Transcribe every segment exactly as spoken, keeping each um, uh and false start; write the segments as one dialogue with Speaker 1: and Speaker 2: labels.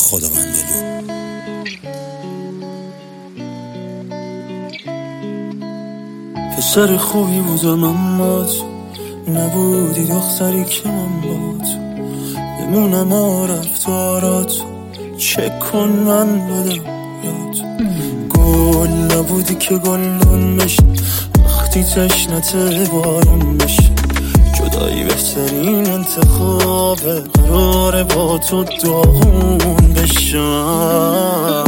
Speaker 1: خداوندلو.
Speaker 2: پسر خوبی بودم اما تو نبودی، دختری که من با تو بمونم و رفتاراتو چک کن من بدم یاد. گل نبودی که گلدون بشه وقتی تشنت بارون بشه، جدایی بهترین انتخابه، قراره با تو داغون بشم.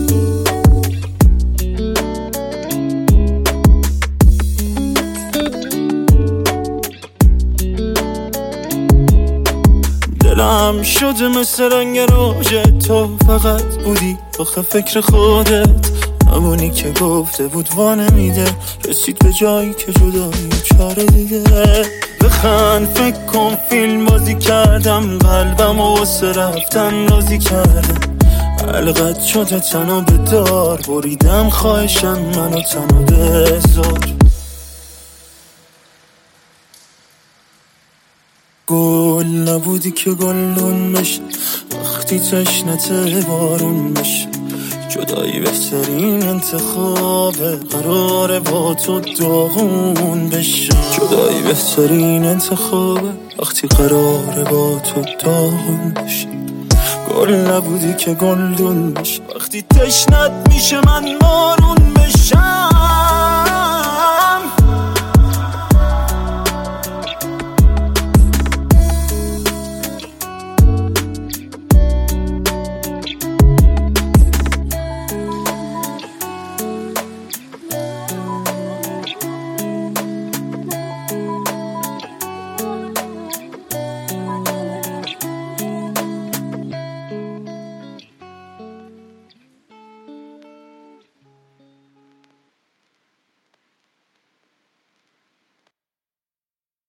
Speaker 2: دلم شده مثل رنگ روژه، تو فقط بودی آخه فکر خودت، همونی که گفته بود وانمیده، رسید به جایی که جدایی چاره دیده. بخند فکر کن فیلم بازی کردم، قلبم و واسه رفتن رازی کردم، حلقت شده تنها به دار بریدم، خواهشم منو تنها بذار. گل نبودی که گلدون بشه وقتی تشنت بارون بشه، جدایی بهترین انتخابه، قراره با تو داغون بشم. جدایی بهترین انتخابه وقتی قراره با تو داغون بشم. گل نبودی که گلدون بشه وقتی تشنت میشه من بارون بشم.